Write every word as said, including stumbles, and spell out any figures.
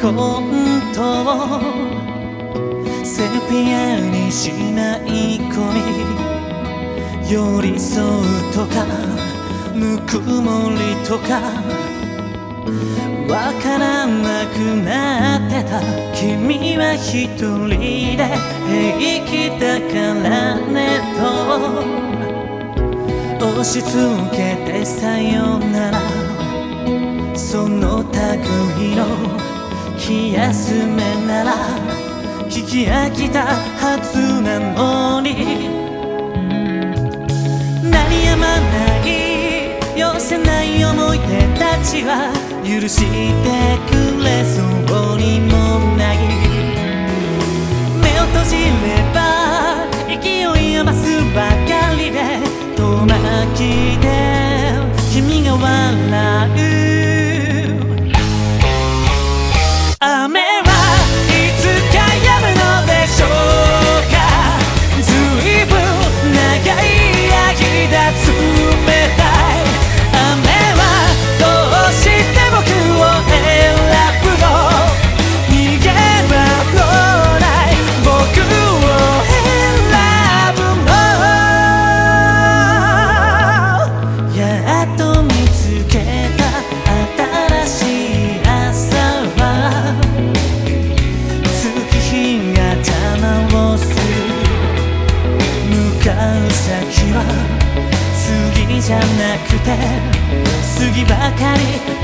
本当セピアにしない子に寄り添うとかぬくもりとかわからなくなってた。君は一人で平気だからねと押し付けてさよなら。その類の気休めなら聞き飽きたはずなのに、鳴りやまない寄せない思い出たちは許してくれそうにもない。目を閉じれば勢い余すばかりで遠巻きで君が笑う。雨はいつか止むのでしょうか。ずいぶん長い間冷たい雨はどうして僕を選ぶの。逃げ場のない僕を選ぶの。やっと見つけた新しい朝は月日が邪魔をする。向かう先は次じゃなくて次ばかり